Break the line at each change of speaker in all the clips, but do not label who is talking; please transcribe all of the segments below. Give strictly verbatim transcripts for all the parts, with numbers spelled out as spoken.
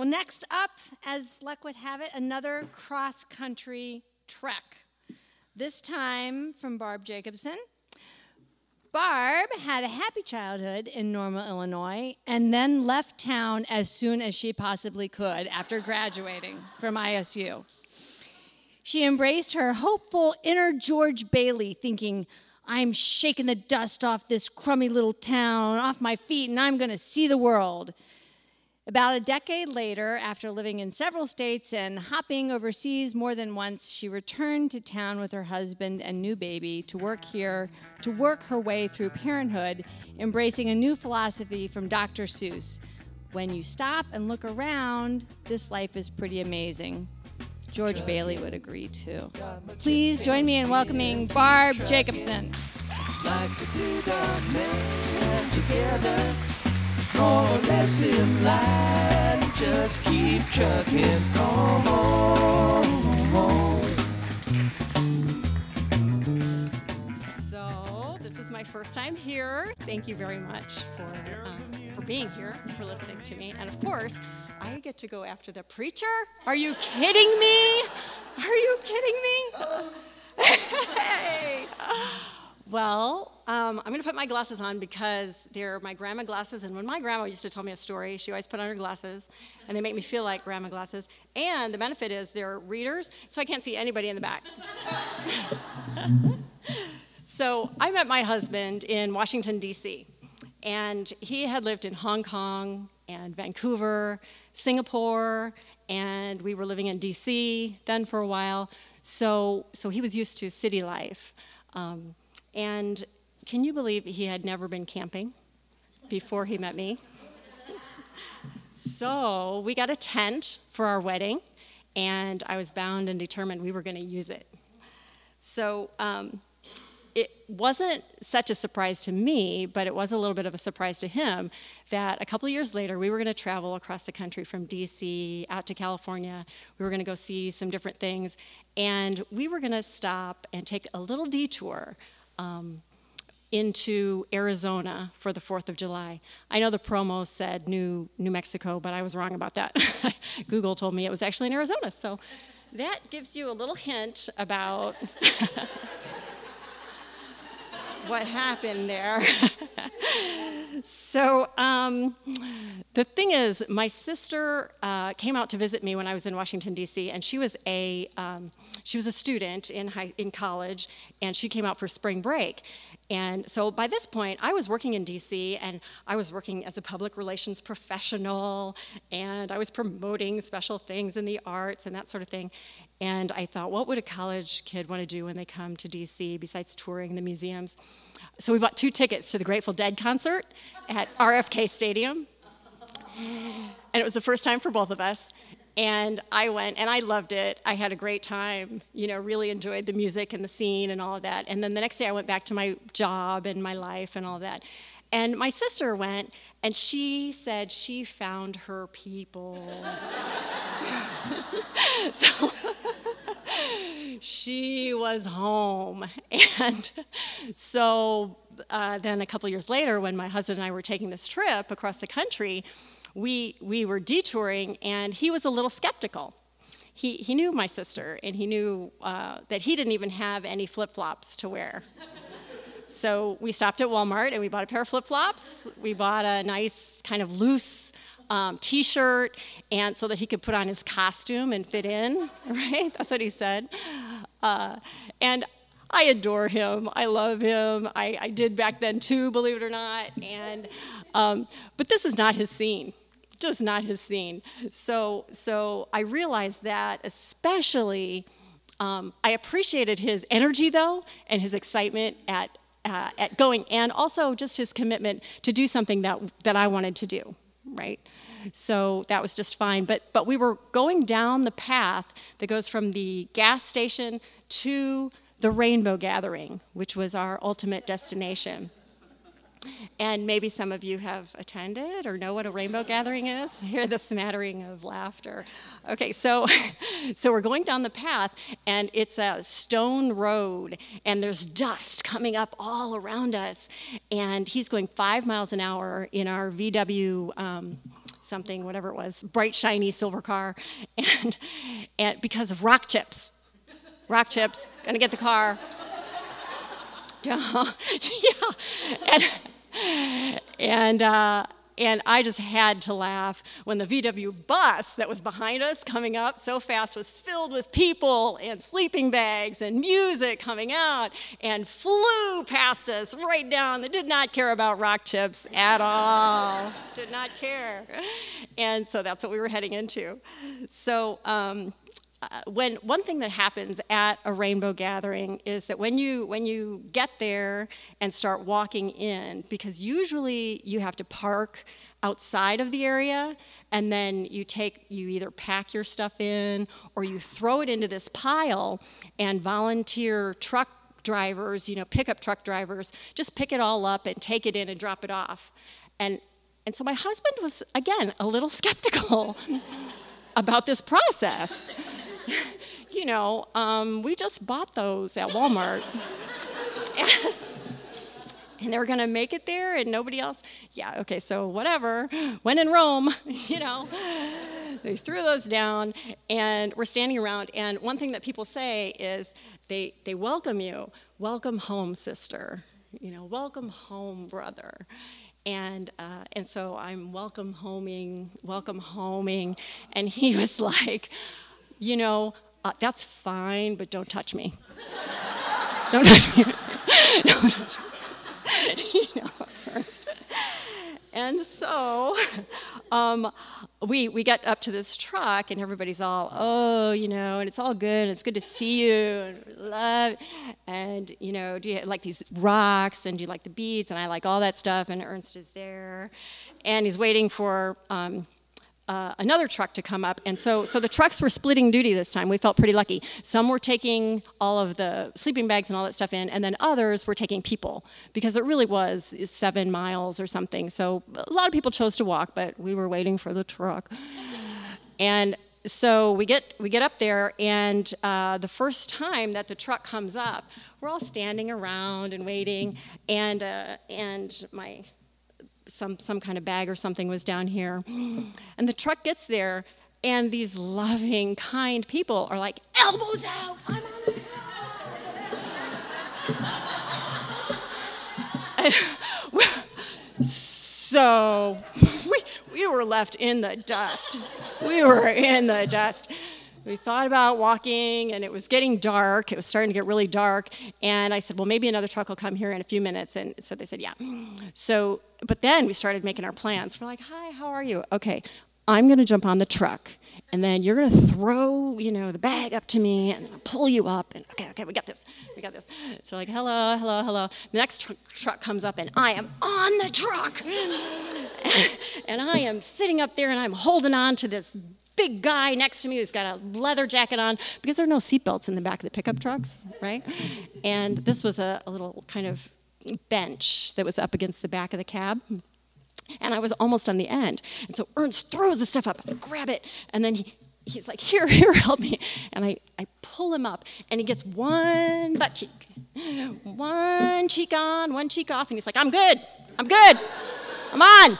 Well, next up, as luck would have it, another cross-country trek. This time from Barb Jacobson. Barb had a happy childhood in Normal, Illinois, and then left town as soon as she possibly could after graduating from I S U. She embraced her hopeful inner George Bailey, thinking, I'm shaking the dust off this crummy little town, off my feet, and I'm going to see the world. About a decade later, after living in several states and hopping overseas more than once, she returned to town with her husband and new baby to work here, to work her way through parenthood, embracing a new philosophy from Doctor Seuss. When you stop and look around, this life is pretty amazing. George Bailey would agree, too. Please join me in welcoming Barb Jacobson. Like to do the man together. More or less in line, just keep trucking on. So, this is my first time here. Thank you very much for um, for being here, for listening to me. And of course, I get to go after the preacher? Are you kidding me? Are you kidding me? Hey! Well, um, I'm going to put my glasses on because they're my grandma glasses, and when my grandma used to tell me a story, she always put on her glasses, and they make me feel like grandma glasses. And the benefit is they're readers, so I can't see anybody in the back. So I met my husband in Washington, D C, and he had lived in Hong Kong and Vancouver, Singapore, and we were living in D C then for a while, so, so he was used to city life. Um, And can you believe he had never been camping before he met me? So we got a tent for our wedding, and I was bound and determined we were going to use it. So um, it wasn't such a surprise to me, but it was a little bit of a surprise to him that a couple of years later, we were going to travel across the country from D C out to California. We were going to go see some different things, and we were going to stop and take a little detour Um, into Arizona for the fourth of July. I know the promo said New New Mexico, but I was wrong about that. Google told me it was actually in Arizona, so that gives you a little hint about what happened there. So um, the thing is, my sister uh, came out to visit me when I was in Washington, D C, and she was a um, she was a student in high, in college, and she came out for spring break. And so by this point, I was working in D C, and I was working as a public relations professional, and I was promoting special things in the arts and that sort of thing. And I thought, what would a college kid want to do when they come to D C besides touring the museums? So we bought two tickets to the Grateful Dead concert at R F K Stadium. And it was the first time for both of us. And I went, and I loved it. I had a great time, you know, really enjoyed the music and the scene and all of that. And then the next day I went back to my job and my life and all of that. And my sister went, and she said she found her people. So she was home. And so uh, then a couple years later, when my husband and I were taking this trip across the country, we we were detouring, and he was a little skeptical. He he knew my sister, and he knew uh, that he didn't even have any flip-flops to wear. So we stopped at Walmart, and we bought a pair of flip-flops. We bought a nice kind of loose um, T-shirt, and so that he could put on his costume and fit in, right? That's what he said. Uh, and I adore him. I love him. I, I did back then too, believe it or not. And um, but this is not his scene. Just not his scene. So so I realized that, especially, um, I appreciated his energy though, and his excitement at uh, at going, and also just his commitment to do something that that I wanted to do, right? So that was just fine. But but we were going down the path that goes from the gas station to the Rainbow Gathering, which was our ultimate destination. And maybe some of you have attended or know what a Rainbow Gathering is. Hear the smattering of laughter. Okay, so so we're going down the path, and it's a stone road, and there's dust coming up all around us. And he's going five miles an hour in our V W um, something, whatever it was, bright, shiny silver car, and, and because of rock chips. Rock chips, gonna get the car. yeah, and, and, uh, and I just had to laugh when the V W bus that was behind us coming up so fast was filled with people and sleeping bags and music coming out and flew past us right down. They did not care about rock chips at all. Did not care. And so that's what we were heading into. So um, uh, when one thing that happens at a rainbow gathering is that when you when you get there and start walking in, because usually you have to park outside of the area, and then you take you either pack your stuff in or you throw it into this pile, and volunteer truck drivers, you know, pickup truck drivers, just pick it all up and take it in and drop it off. And and so my husband was, again, a little skeptical about this process. You know, um, we just bought those at Walmart. and, and they were going to make it there and nobody else. Yeah, okay, so whatever. When in Rome, you know. They threw those down and we're standing around. And one thing that people say is they, they welcome you. Welcome home, sister. You know, welcome home, brother. And uh, and so I'm welcome homing, welcome homing. And he was like, you know, uh, that's fine, but don't touch me. Don't touch me. Don't touch me. You know, and so um, we we get up to this truck, and everybody's all, oh, you know, and it's all good, and it's good to see you, and love, and, you know, do you like these rocks, and do you like the beads, and I like all that stuff, and Ernst is there, and he's waiting for um, uh, another truck to come up, and so so the trucks were splitting duty this time. We felt pretty lucky. Some were taking all of the sleeping bags and all that stuff in, and then others were taking people, because it really was seven miles or something. So a lot of people chose to walk, but we were waiting for the truck. And so we get we get up there, and uh, the first time that the truck comes up, we're all standing around and waiting, and uh, and my some some kind of bag or something was down here, and the truck gets there, and these loving, kind people are like, elbows out, I'm on the truck. So we we were left in the dust. We were in the dust. We thought about walking, and it was getting dark. It was starting to get really dark, and I said, well, maybe another truck will come here in a few minutes, and so they said, yeah. So, but then we started making our plans. We're like, hi, how are you? Okay, I'm going to jump on the truck, and then you're going to throw, you know, the bag up to me, and then I'll pull you up, and okay, okay, we got this, we got this. So like, hello, hello, hello. The next tr- truck comes up, and I am on the truck, and I am sitting up there, and I'm holding on to this big guy next to me who's got a leather jacket on, because there are no seatbelts in the back of the pickup trucks, right? And this was a, a little kind of bench that was up against the back of the cab. And I was almost on the end. And so Ernst throws the stuff up, I grab it, and then he, he's like, here, here, help me. And I, I pull him up, and he gets one butt cheek. One cheek on, one cheek off, and he's like, I'm good, I'm good, I'm on.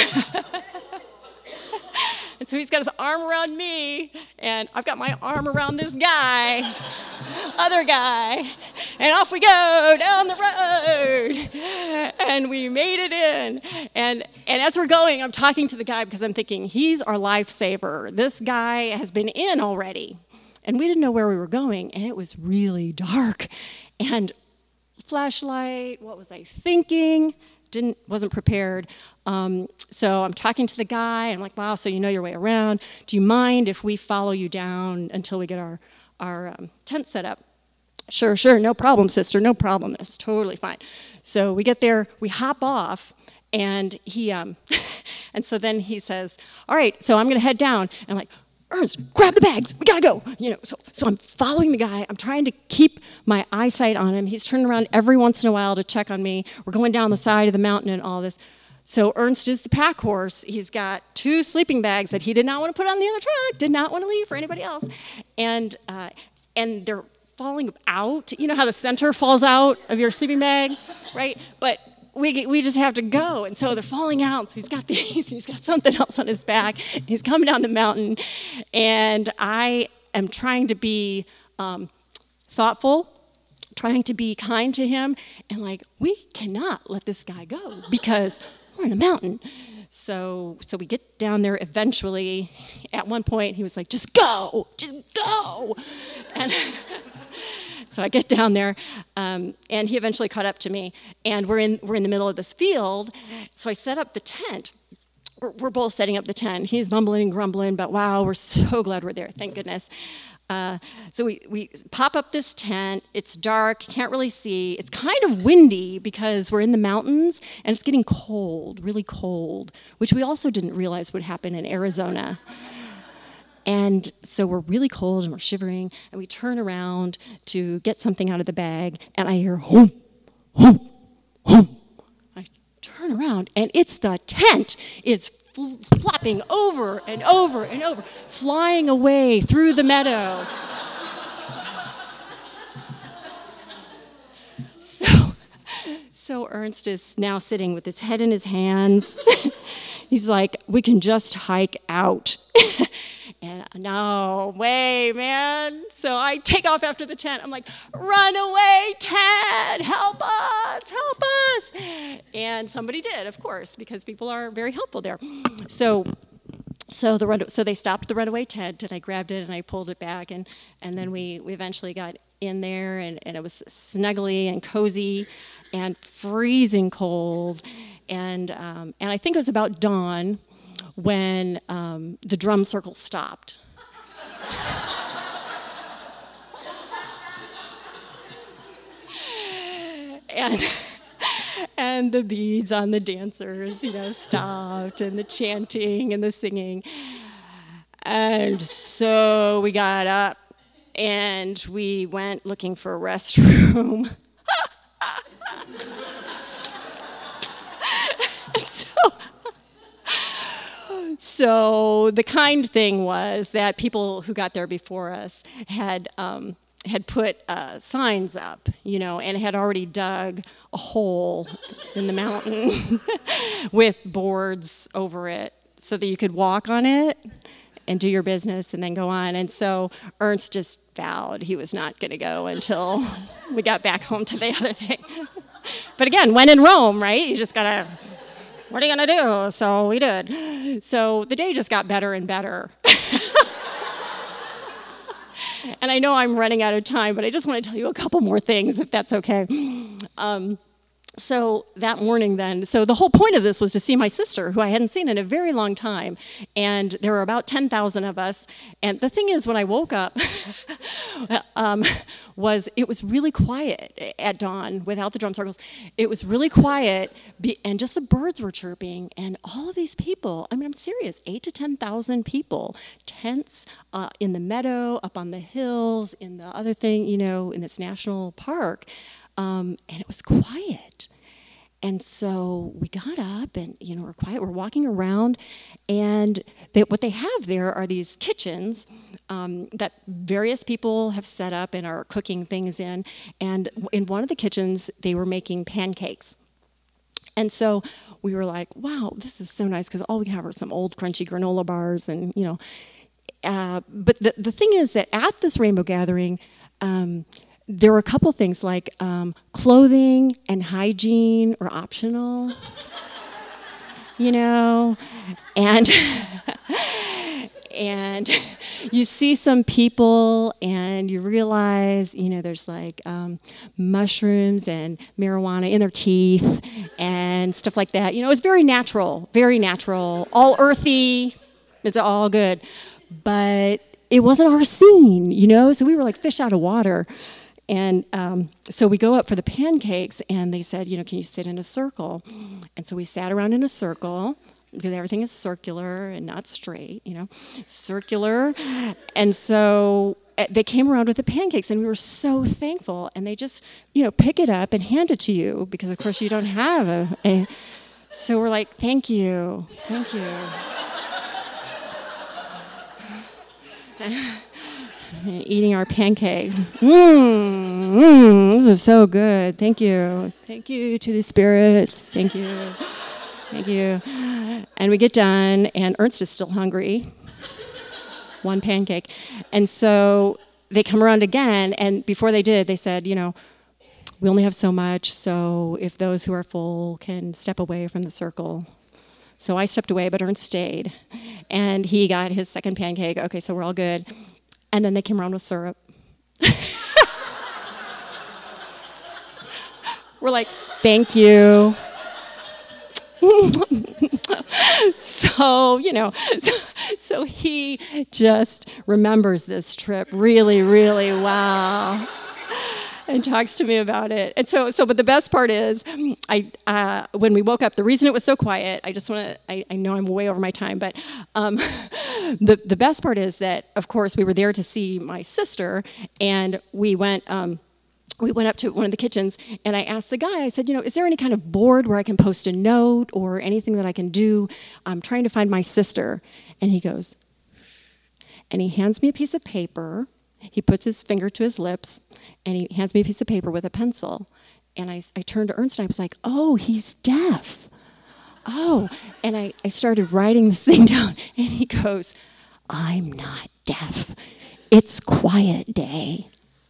And so he's got his arm around me, and I've got my arm around this guy, other guy, and off we go down the road. And we made it in. And, and as we're going, I'm talking to the guy because I'm thinking, he's our lifesaver. This guy has been in already. And we didn't know where we were going, and it was really dark. And flashlight, what was I thinking? Didn't wasn't prepared. Um, so I'm talking to the guy, and I'm like, wow, so you know your way around. Do you mind if we follow you down until we get our, our um, tent set up? Sure, sure, no problem, sister, no problem. That's totally fine. So we get there, we hop off, and he, um, and so then he says, all right, so I'm gonna head down. And I'm like, Ernst, grab the bags, we gotta go. You know, so so I'm following the guy. I'm trying to keep my eyesight on him. He's turning around every once in a while to check on me. We're going down the side of the mountain and all this. So Ernst is the pack horse. He's got two sleeping bags that he did not want to put on the other truck, did not want to leave for anybody else. And uh, and they're falling out. You know how the center falls out of your sleeping bag, right? But we we just have to go. And so they're falling out. So he's got these, he's got something else on his back. He's coming down the mountain. And I am trying to be um, thoughtful, trying to be kind to him. And like, we cannot let this guy go because we're in a mountain. So so we get down there eventually. At one point, he was like, just go, just go. And so I get down there, um, and he eventually caught up to me. And we're in we're in the middle of this field. So I set up the tent. We're, we're both setting up the tent. He's mumbling and grumbling, but wow, we're so glad we're there. Thank goodness. Uh, so we, we pop up this tent. It's dark, can't really see. It's kind of windy because we're in the mountains, and it's getting cold, really cold, which we also didn't realize would happen in Arizona. And so we're really cold, and we're shivering, and we turn around to get something out of the bag, and I hear, home, home, home. I turn around, and it's the tent. It's Fl- flapping over and over and over, flying away through the meadow. so, so Ernst is now sitting with his head in his hands. He's like, we can just hike out. And no way, man. So I take off after the tent. I'm like, run away, tent, help us, help us. And somebody did, of course, because people are very helpful there. So so the run, so they stopped the runaway tent, and I grabbed it and I pulled it back, and, and then we, we eventually got in there, and, and it was snuggly and cozy and freezing cold. And um, and I think it was about dawn when um, the drum circle stopped. and and the beads on the dancers, you know, stopped, and the chanting and the singing. And so we got up and we went looking for a restroom. So the kind thing was that people who got there before us had um, had put uh, signs up, you know, and had already dug a hole in the mountain with boards over it so that you could walk on it and do your business and then go on. And so Ernst just vowed he was not going to go until we got back home to the other thing. But again, when in Rome, right? You just got to... What are you going to do? So we did. So the day just got better and better. And I know I'm running out of time, but I just want to tell you a couple more things, if that's okay. Um, so that morning then, so the whole point of this was to see my sister, who I hadn't seen in a very long time. And there were about ten thousand of us. And the thing is, when I woke up, um, was it was really quiet at dawn without the drum circles. It was really quiet, be, and just the birds were chirping. And all of these people, I mean, I'm serious, eight to ten thousand people, tents uh, in the meadow, up on the hills, in the other thing, you know, in this national park. Um, and it was quiet. And so we got up and, you know, we're quiet. We're walking around. And they, what they have there are these kitchens um, that various people have set up and are cooking things in. And in one of the kitchens, they were making pancakes. And so we were like, wow, this is so nice, because all we have are some old crunchy granola bars and, you know. Uh, but the, the thing is that at this rainbow gathering, um, there were a couple things like um, clothing and hygiene are optional, you know, and and you see some people and you realize, you know, there's like um, mushrooms and marijuana in their teeth and stuff like that. You know, it's very natural, very natural, all earthy. It's all good, but it wasn't our scene, you know. So we were like fish out of water. And um, so we go up for the pancakes, and they said, you know, can you sit in a circle? And so we sat around in a circle, because everything is circular and not straight, you know, circular. And so uh, they came around with the pancakes, and we were so thankful. And they just, you know, pick it up and hand it to you, because, of course, you don't have a... a so we're like, thank you, thank you. Eating our pancake. Mmm. mm, this is so good. Thank you. Thank you to the spirits. Thank you. Thank you. And we get done, and Ernst is still hungry. One pancake. And so they come around again, and before they did, they said, you know, we only have so much, so if those who are full can step away from the circle. So I stepped away, but Ernst stayed. And he got his second pancake. Okay, so we're all good. And then they came around with syrup. We're like, thank you. So, you know, so he just remembers this trip really, really well. And talks to me about it. And so, so, but the best part is, I uh, when we woke up, the reason it was so quiet, I just want to, I, I know I'm way over my time, but um, the, the best part is that, of course, we were there to see my sister, and we went, um, we went up to one of the kitchens, and I asked the guy, I said, you know, is there any kind of board where I can post a note or anything that I can do? I'm trying to find my sister. And he goes, and he hands me a piece of paper. He puts his finger to his lips, and he hands me a piece of paper with a pencil. And I, I turned to Ernst, and I was like, oh, he's deaf. Oh, and I, I started writing this thing down, and he goes, I'm not deaf. It's quiet day.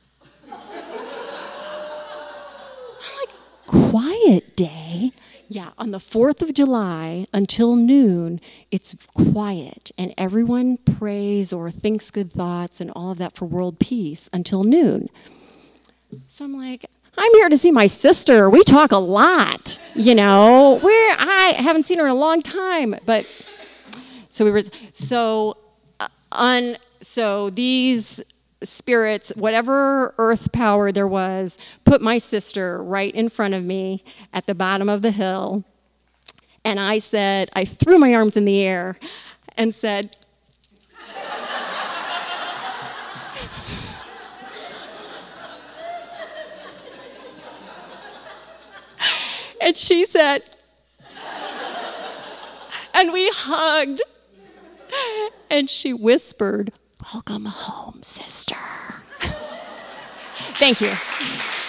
I'm like, quiet day? Yeah, on the fourth of July until noon, it's quiet, and everyone prays or thinks good thoughts and all of that for world peace until noon. So I'm like, I'm here to see my sister. We talk a lot, you know. We're I haven't seen her in a long time, but so we were so uh, on. So these spirits, whatever earth power there was, put my sister right in front of me at the bottom of the hill. And I said, I threw my arms in the air and said, and she said, and we hugged. And she whispered, welcome home, sister. Thank you.